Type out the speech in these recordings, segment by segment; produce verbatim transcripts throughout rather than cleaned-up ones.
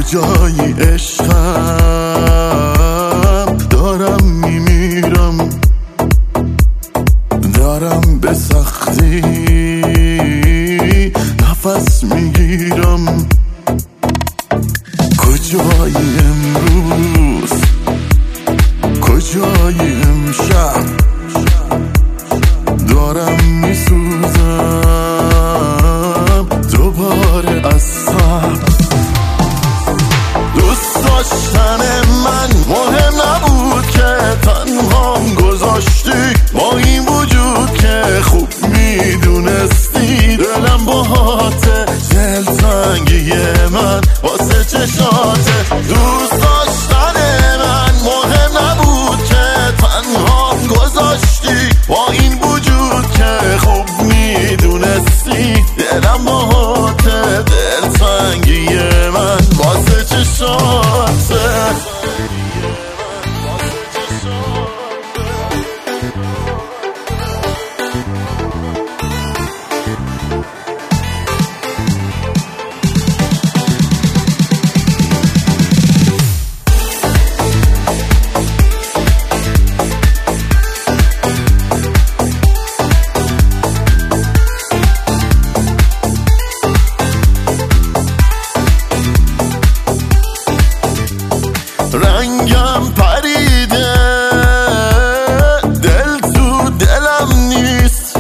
کجایی عشقم؟ دارم میمیرم، دارم به سختی نفس میگیرم. کجایی امروز؟ کجایی امشب؟ دارم میسوزم دوباره از صبر. دوست داشتن من مهم نبود که تنهام گذاشتی، با این وجود که خوب میدونستی دلم باهاته، دلتنگی من واسه چشاته. دوست داشتن من مهم نبود که تنهام گذاشتی، با این وجود که خوب میدونستی دلم باهاته، دلتنگی من واسه چشاته. رنگم پریده، دل تو دلم نیست،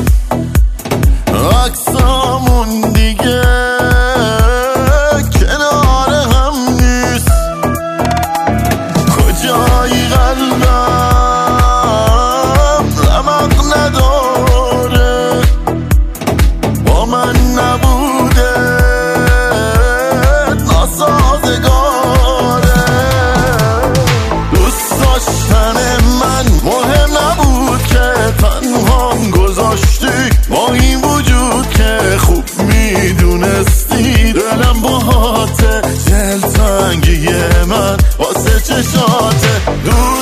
عکسامون دیگه کنار هم نیست. کجایی قلبم رمق نداره، با من نبوده ناسازگاره. من مهم نبود که تنهام گذاشتی، با این وجود که خوب میدونستی دلم باهاته، دلتنگی من واسه چشاته.